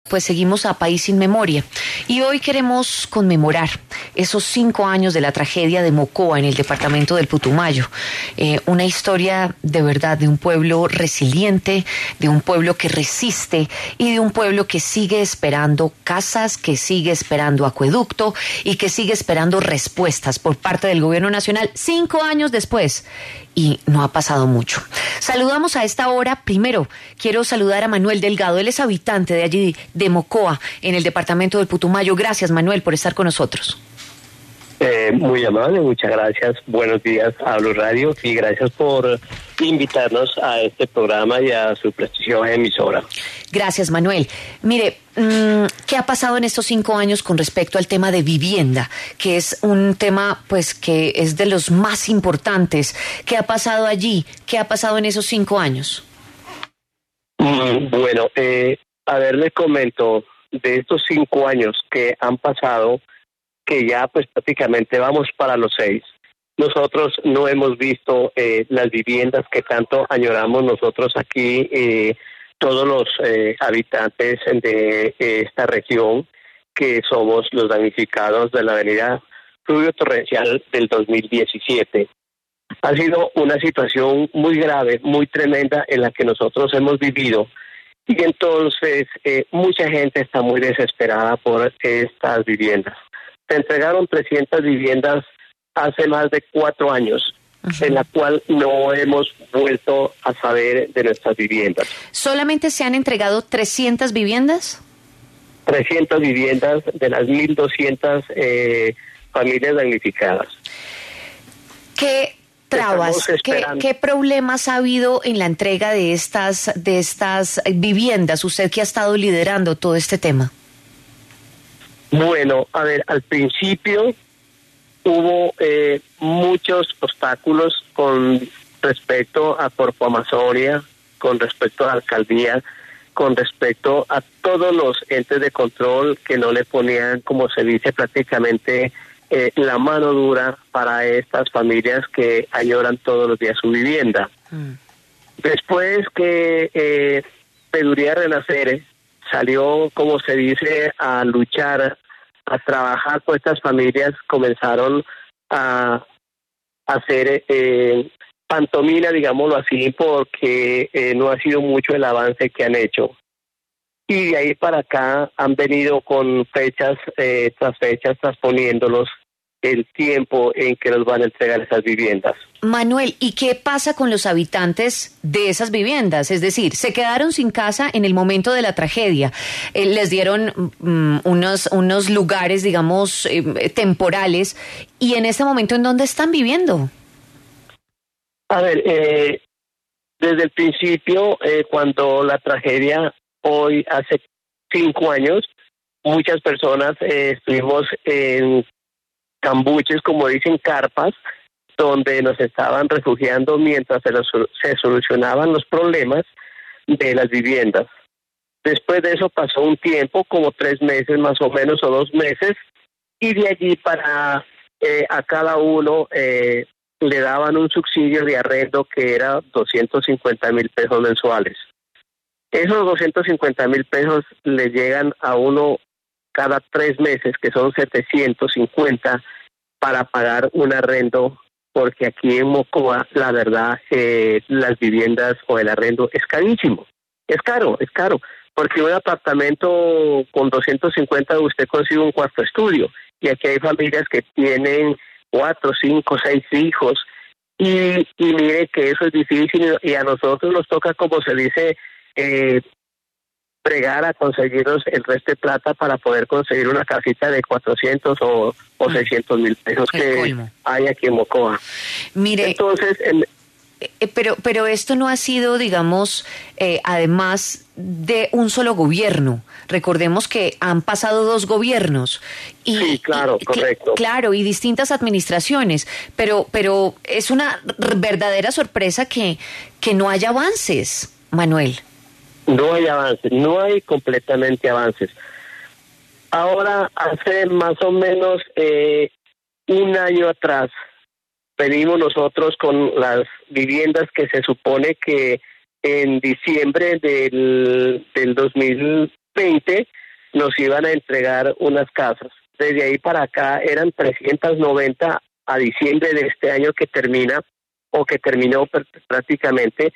Pues seguimos a País sin Memoria y hoy queremos conmemorar esos 5 años de la tragedia de Mocoa en el departamento del Putumayo. Una historia de verdad de un pueblo resiliente, de un pueblo que resiste y de un pueblo que sigue esperando casas, que sigue esperando acueducto y que sigue esperando respuestas por parte del gobierno nacional 5 años después. Y no ha pasado mucho. Saludamos a esta hora. Primero, quiero saludar a Manuel Delgado. Él es habitante de allí, de Mocoa, en el departamento del Putumayo. Gracias, Manuel, por estar con nosotros. Muy amable, muchas gracias. Buenos días a Blue Radio y gracias por invitarnos a este programa y a su prestigiosa emisora. Gracias, Manuel. Mire, ¿qué ha pasado en estos 5 años con respecto al tema de vivienda? Que es un tema, pues, que es de los más importantes. ¿Qué ha pasado allí? ¿Qué ha pasado en esos 5 años? Bueno, a ver, les comento, de estos 5 años que han pasado, que ya pues prácticamente vamos para los 6. Nosotros no hemos visto las viviendas que tanto añoramos nosotros aquí, todos los habitantes de esta región, que somos los damnificados de la avenida Fluvio Torrencial del 2017. Ha sido una situación muy grave, muy tremenda en la que nosotros hemos vivido. Y entonces mucha gente está muy desesperada por estas viviendas. Se entregaron 300 viviendas hace más de 4 años, en la cual no hemos vuelto a saber de nuestras viviendas. ¿Solamente se han entregado 300 viviendas? 300 viviendas de las 1.200 familias damnificadas. ¿Qué trabas, qué problemas ha habido en la entrega de estas viviendas? Usted que ha estado liderando todo este tema. Bueno, a ver, al principio hubo muchos obstáculos con respecto a Corpo Amazonia, con respecto a la alcaldía, con respecto a todos los entes de control que no le ponían, como se dice prácticamente, la mano dura para estas familias que añoran todos los días su vivienda. Después que Peduría Renacer salió, como se dice, a luchar, a trabajar con estas familias, comenzaron a hacer pantomima, digámoslo así, porque no ha sido mucho el avance que han hecho. Y de ahí para acá han venido con fechas tras fechas, transponiéndolos el tiempo en que nos van a entregar esas viviendas. Manuel, ¿y qué pasa con los habitantes de esas viviendas? Es decir, se quedaron sin casa en el momento de la tragedia. Les dieron unos lugares, digamos, temporales. ¿Y en este momento en dónde están viviendo? A ver, desde el principio, cuando la tragedia, hoy hace 5 años, muchas personas estuvimos en cambuches, como dicen, carpas, donde nos estaban refugiando mientras se solucionaban los problemas de las viviendas. Después de eso pasó un tiempo, como 3 meses más o menos, o 2 meses, y de allí para a cada uno le daban un subsidio de arrendo que era 250,000 pesos mensuales. Esos 250,000 pesos le llegan a uno cada 3 meses, que son 750 para pagar un arrendo, porque aquí en Mocoa, la verdad, las viviendas o el arrendo es carísimo. Es caro, porque un apartamento con 250 usted consigue un cuarto estudio, y aquí hay familias que tienen 4, 5, 6 hijos, y mire que eso es difícil, y a nosotros nos toca, como se dice, pregar a conseguirnos el resto de plata para poder conseguir una casita de 400 o 600,000 pesos que hay aquí en Mocoa. Mire, entonces, pero esto no ha sido, digamos, además de un solo gobierno. Recordemos que han pasado 2 gobiernos. Y, sí, claro, correcto. Claro, y distintas administraciones, pero es una verdadera sorpresa que no haya avances, Manuel. No hay avances, no hay completamente avances. Ahora, hace más o menos 1 año atrás, venimos nosotros con las viviendas que se supone que en diciembre del 20 nos iban a entregar unas casas. Desde ahí para acá eran 390 a diciembre de este año que termina, o que terminó prácticamente,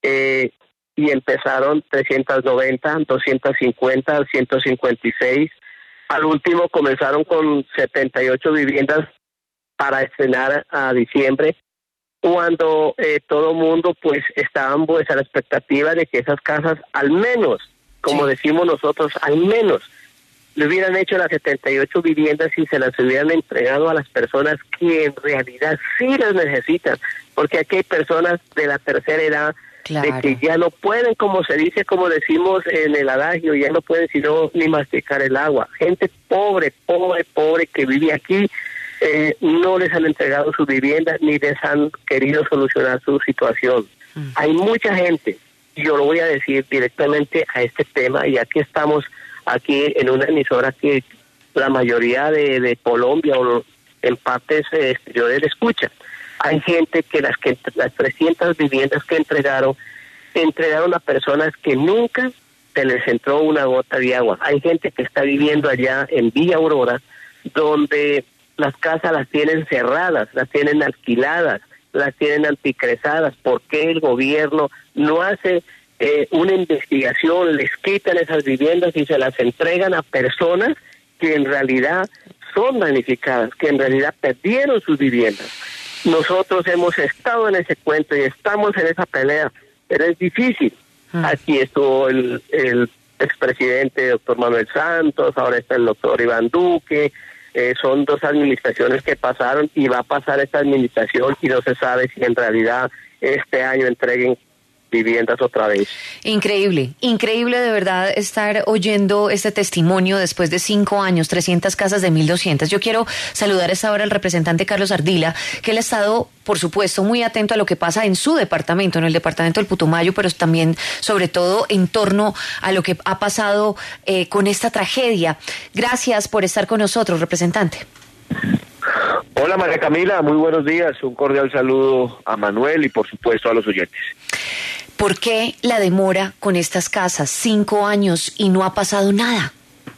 y empezaron 390, 250, 156. Al último comenzaron con 78 viviendas para estrenar a diciembre, cuando todo mundo pues estaban pues a la expectativa de que esas casas al menos, como decimos nosotros, al menos le hubieran hecho las 78 viviendas y se las hubieran entregado a las personas que en realidad sí las necesitan, porque aquí hay personas de la tercera edad, de que ya no pueden, como se dice, como decimos en el adagio, ya no pueden sino ni masticar el agua. Gente pobre que vive aquí, no les han entregado su vivienda ni les han querido solucionar su situación. Hay mucha gente, yo lo voy a decir directamente a este tema, y aquí estamos aquí en una emisora que la mayoría de Colombia o en partes exteriores escuchan. Hay gente que las 300 viviendas que entregaron a personas que nunca se les entró una gota de agua. Hay gente que está viviendo allá en Villa Aurora, donde las casas las tienen cerradas, las tienen alquiladas, las tienen anticrezadas. ¿Por qué el gobierno no hace una investigación? Les quitan esas viviendas y se las entregan a personas que en realidad son damnificadas, que en realidad perdieron sus viviendas. Nosotros hemos estado en ese cuento y estamos en esa pelea, pero es difícil. Aquí estuvo el expresidente doctor Manuel Santos, ahora está el doctor Iván Duque. Son dos administraciones que pasaron y va a pasar esta administración y no se sabe si en realidad este año entreguen viviendas otra vez. Increíble de verdad estar oyendo este testimonio después de 5 años, 300 casas de 1.200. Yo quiero saludar a esta hora al representante Carlos Ardila, que él ha estado, por supuesto, muy atento a lo que pasa en su departamento, en el departamento del Putumayo, pero también, sobre todo, en torno a lo que ha pasado con esta tragedia. Gracias por estar con nosotros, representante. Hola María Camila, muy buenos días. Un cordial saludo a Manuel y por supuesto a los oyentes. ¿Por qué la demora con estas casas? 5 años y no ha pasado nada.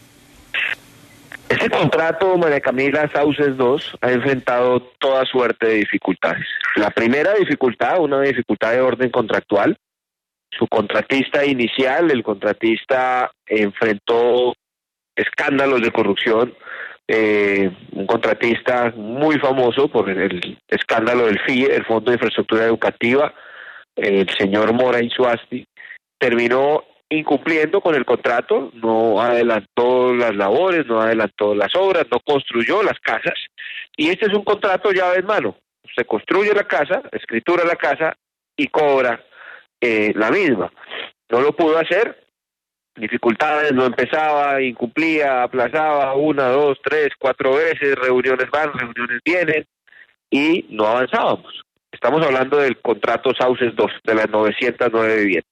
Este contrato, María Camila, Sauces 2, ha enfrentado toda suerte de dificultades. La primera dificultad, una dificultad de orden contractual. Su contratista inicial, el contratista, enfrentó escándalos de corrupción. Un contratista muy famoso por el escándalo del FIE, el Fondo de Infraestructura Educativa, el señor Mora Insuasti, terminó incumpliendo con el contrato, no adelantó las labores, no adelantó las obras, no construyó las casas, y este es un contrato llave en mano. Se construye la casa, escritura la casa y cobra la misma. No lo pudo hacer, dificultades, no empezaba, incumplía, aplazaba 1, 2, 3, 4 veces, reuniones van, reuniones vienen, y no avanzábamos. Estamos hablando del contrato Sauces 2, de las 909 viviendas.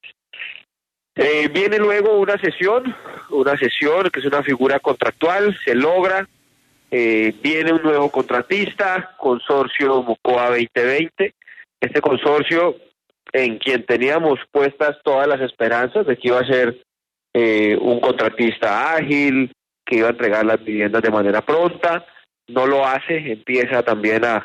Viene luego una sesión que es una figura contractual, se logra, viene un nuevo contratista, Consorcio Mocoa 2020, este consorcio en quien teníamos puestas todas las esperanzas de que iba a ser un contratista ágil, que iba a entregar las viviendas de manera pronta, no lo hace, empieza también a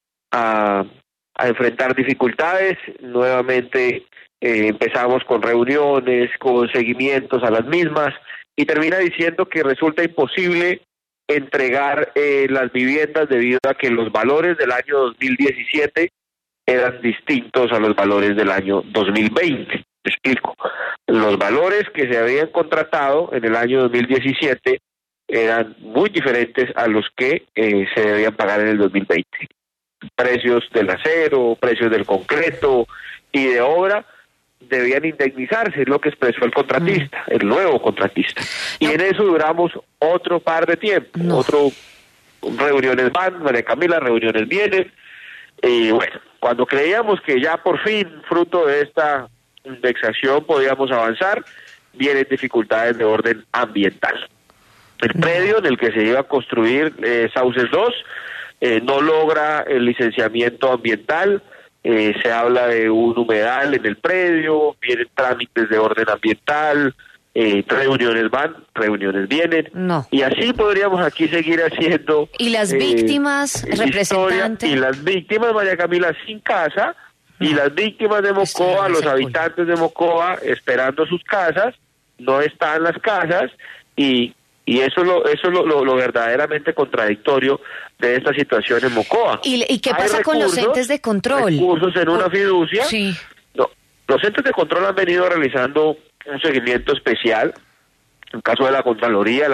enfrentar dificultades, nuevamente empezamos con reuniones, con seguimientos a las mismas, y termina diciendo que resulta imposible entregar las viviendas debido a que los valores del año 2017 eran distintos a los valores del año 2020. Te explico. Los valores que se habían contratado en el año 2017 eran muy diferentes a los que se debían pagar en el 2020. Precios del acero, precios del concreto y de obra debían indemnizarse, es lo que expresó el contratista, el nuevo contratista. Y en eso duramos otro par de tiempo, reuniones van, María Camila, reuniones vienen, y bueno, cuando creíamos que ya por fin, fruto de esta indexación, podíamos avanzar, vienen dificultades de orden ambiental. El predio en el que se iba a construir Sauces 2 no logra el licenciamiento ambiental, se habla de un humedal en el predio, vienen trámites de orden ambiental, reuniones van, reuniones vienen, No. y así podríamos aquí seguir haciendo. Y las víctimas, representantes. Y las víctimas, María Camila, sin casa, y las víctimas de Mocoa, los habitantes de Mocoa, esperando sus casas, no están las casas, y eso es lo verdaderamente contradictorio de esta situación en Mocoa. ¿Y qué pasa con los entes de control? Recursos en una fiducia. Sí. No, los entes de control han venido realizando un seguimiento especial. En el caso de la Contraloría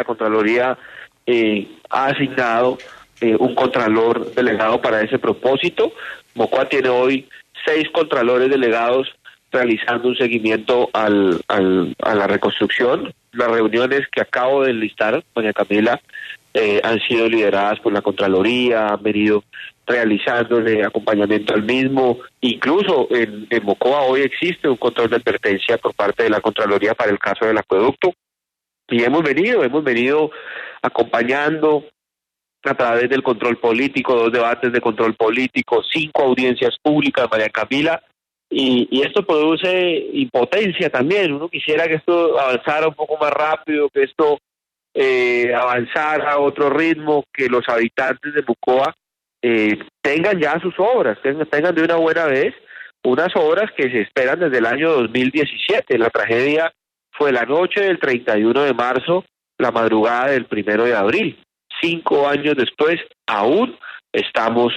ha asignado un contralor delegado para ese propósito. Mocoa tiene hoy 6 contralores delegados realizando un seguimiento a la reconstrucción. Las reuniones que acabo de enlistar, doña Camila, han sido lideradas por la Contraloría, han venido realizándole acompañamiento al mismo. Incluso en Mocoa hoy existe un control de advertencia por parte de la Contraloría para el caso del acueducto, y hemos venido acompañando a través del control político, 2 debates de control político, 5 audiencias públicas, María Camila, y esto produce impotencia también. Uno quisiera que esto avanzara un poco más rápido, que esto avanzara a otro ritmo, que los habitantes de Mocoa tengan ya sus obras, tengan de una buena vez unas obras que se esperan desde el año 2017. La tragedia fue la noche del 31 de marzo, la madrugada del 1 de abril. 5 años después, aún estamos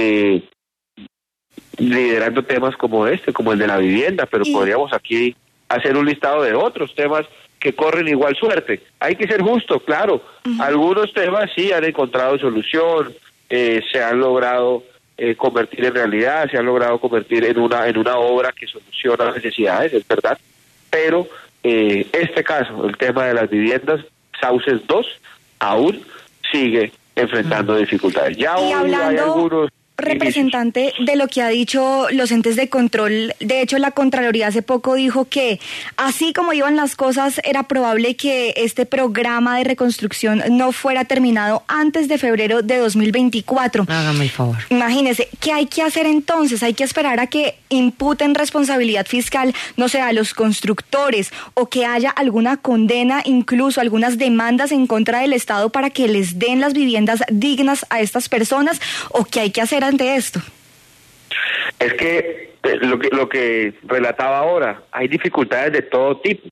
liderando temas como como el de la vivienda, pero podríamos aquí hacer un listado de otros temas que corren igual suerte. Hay que ser justo, claro. Algunos temas sí han encontrado solución, se han logrado convertir en realidad, se han logrado convertir en una obra que soluciona las necesidades, es verdad, pero este caso, el tema de las viviendas, Sauces 2, aún sigue enfrentando dificultades. Ya hoy hay algunos representante de lo que ha dicho los entes de control. De hecho, la Contraloría hace poco dijo que así como iban las cosas, era probable que este programa de reconstrucción no fuera terminado antes de febrero de 2024. Hágame el favor. Imagínese, ¿qué hay que hacer entonces? Hay que esperar a que imputen responsabilidad fiscal, no sé, a los constructores, o que haya alguna condena, incluso algunas demandas en contra del Estado para que les den las viviendas dignas a estas personas, o qué hay que hacer ante esto. Es que lo que relataba ahora, hay dificultades de todo tipo,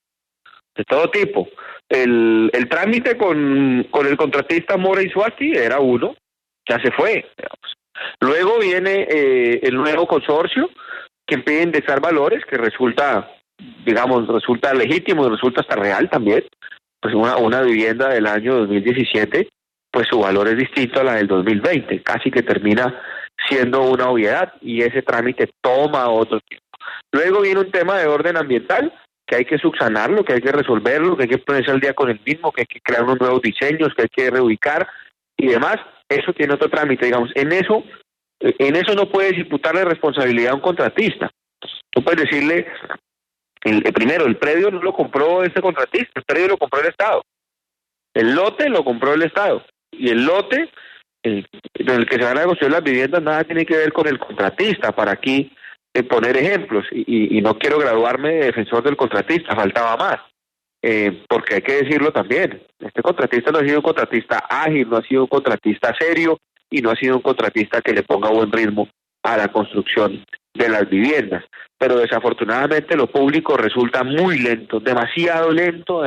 El trámite con el contratista Mora y Suasti era uno, ya se fue, digamos. Luego viene el nuevo consorcio que pide indexar valores, que resulta legítimo y resulta hasta real también. Pues una vivienda del año 2017, pues su valor es distinto a la del 2020, casi que termina siendo una obviedad, y ese trámite toma otro tiempo. Luego viene un tema de orden ambiental, que hay que subsanarlo, que hay que resolverlo, que hay que ponerse al día con el mismo, que hay que crear unos nuevos diseños, que hay que reubicar y demás. Eso tiene otro trámite, digamos. En eso no puedes imputarle responsabilidad a un contratista. Tú puedes decirle, primero, el predio no lo compró este contratista, el predio lo compró el Estado. El lote lo compró el Estado, y el lote en el que se van a construir las viviendas nada tiene que ver con el contratista, para aquí poner ejemplos, y no quiero graduarme de defensor del contratista, faltaba más, porque hay que decirlo también, este contratista no ha sido un contratista ágil, no ha sido un contratista serio, y no ha sido un contratista que le ponga buen ritmo a la construcción de las viviendas, pero desafortunadamente lo público resulta muy lento, demasiado lento,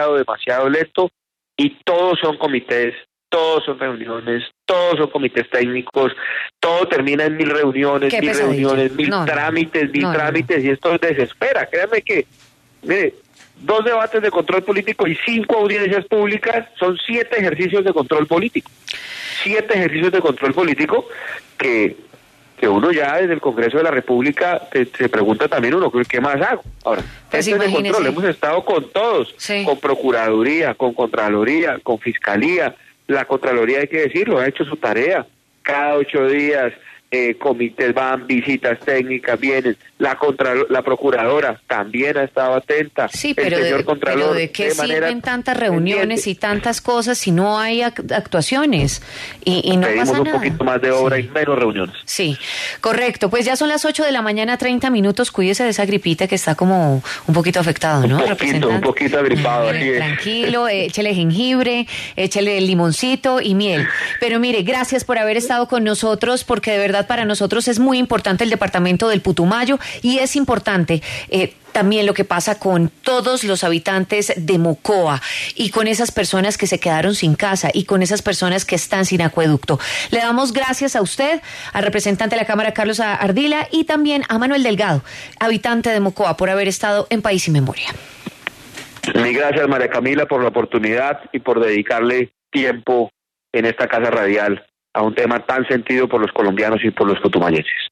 y todos son comités, todos son reuniones, todos son comités técnicos, todo termina en 1000 reuniones, trámites, y esto desespera. Créanme que, mire, 2 debates de control político y 5 audiencias públicas son 7 ejercicios de control político. 7 ejercicios de control político que uno ya desde el Congreso de la República se pregunta también uno, ¿qué más hago? Ahora, pues este de control, hemos estado con todos, sí, con Procuraduría, con Contraloría, con Fiscalía. La Contraloría, hay que decirlo, ha hecho su tarea. Cada 8 días comités van, visitas técnicas vienen, la procuradora también ha estado atenta. Sí, pero el señor Contralor, pero ¿de qué sirven tantas reuniones y tantas cosas si no hay actuaciones? Y no pedimos pasa un nada. poquito más de obra y menos reuniones. Sí, correcto. Pues ya son las 8 de la mañana, 30 minutos. Cuídese de esa gripita que está como un poquito afectado, ¿no? Un poquito agripado, así es. Tranquilo, échele jengibre, échele limoncito y miel. Pero mire, gracias por haber estado con nosotros, porque de verdad para nosotros es muy importante el departamento del Putumayo y es importante también lo que pasa con todos los habitantes de Mocoa y con esas personas que se quedaron sin casa y con esas personas que están sin acueducto. Le damos gracias a usted, al representante de la Cámara, Carlos Ardila, y también a Manuel Delgado, habitante de Mocoa, por haber estado en País y Memoria. Mil gracias, María Camila, por la oportunidad y por dedicarle tiempo en esta casa radial a un tema tan sentido por los colombianos y por los putumayenses.